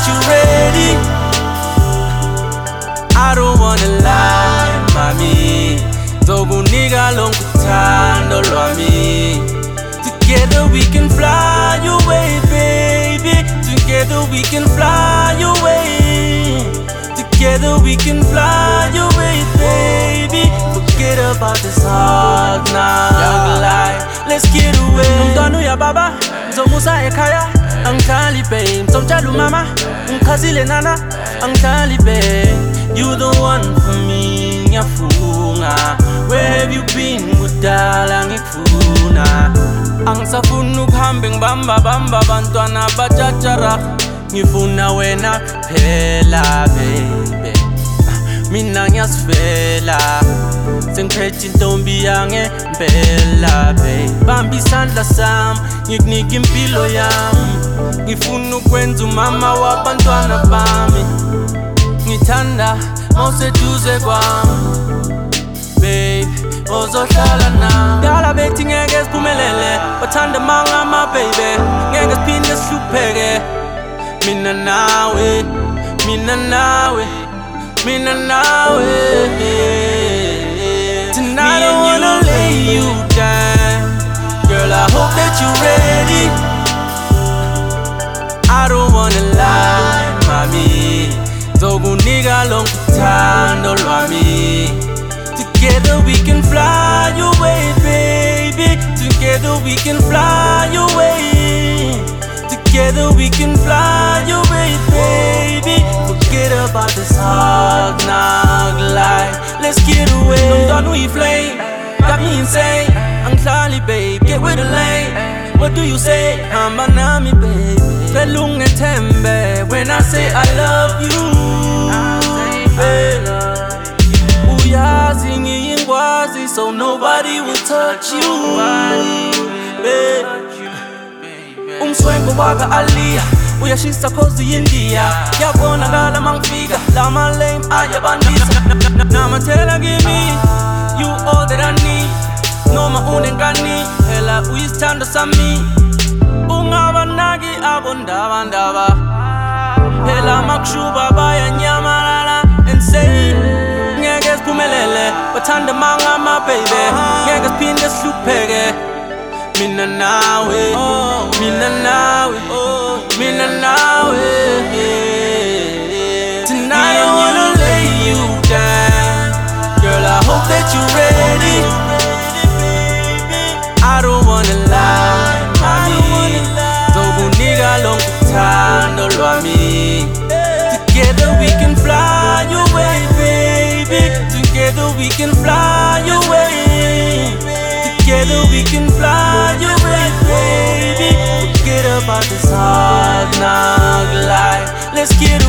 you're ready. I don't wanna lie, mami. Zokunika lonkuthando lwami. Together we can fly away, baby. Together we can fly away. Together we can fly away, baby. Forget about this hard knock life. Let's get away. Umntwana uyababa, ngizomusa ekhaya. Angihlali babe, ngizomtshela umama. Ngichazile nana, angihlali babe. You the one for me, ngiyafunga. Where have you been, kudala ngikufuna. Angisafuna ukuhambe ngibamba bamba abantwana bajajara. Ngifuna wena phela baby. Mina ngiyasifela, sengiphethe intombi yangempela babe. Bamba isandla sami, ngikunika impilo yami. Ngifuna ukwenza umama wabantwana bami. Ngithanda mawuseduze kwami babe, ozohlala nami. Dala bethi ngeke siphumelele, bathanda mangama baby. Ngeke siphinde sihlupheke. Mina nawe, mina nawe, mina nawe. Tonight I wanna lay you down. Girl, I hope that you're ready. I don't wanna lie, mami. Zokunika lonkuthando lwami. Together we can fly away, baby. Together we can fly away. Together we can fly away, baby. Forget about this hard knock life. Let's get away. Umntwana uyiflame, got me insane. Angihlali babe, get with the lane. What do you say? Hamba nami baby. Cela ungethembe when I say I love you. Uyazi ngiyingwazi, so nobody will touch you. Umswengo waka Aliyah uyashisa cause India. Yabonakala mangifika lama lame ayabandisa. Namathela kimi, you all that I need. Noma unengani, phela uyisithando sami. Ungabanaki abondaba ndaba, phela makushuba bayanyamalala and say ngeke siphumelele, bathanda mangama baby. Ngeke siphinde sihlupheke. Mina nawe, mina nawe, mina nawe. Tonight I wanna lay you down. Girl, I hope that you're ready. I don't wanna lie, mami. Zokunika lonkuthando lwami. Together we can fly away, baby. Together we can fly away. Together we can fly away, baby. Forget about this hard knock life. Let's get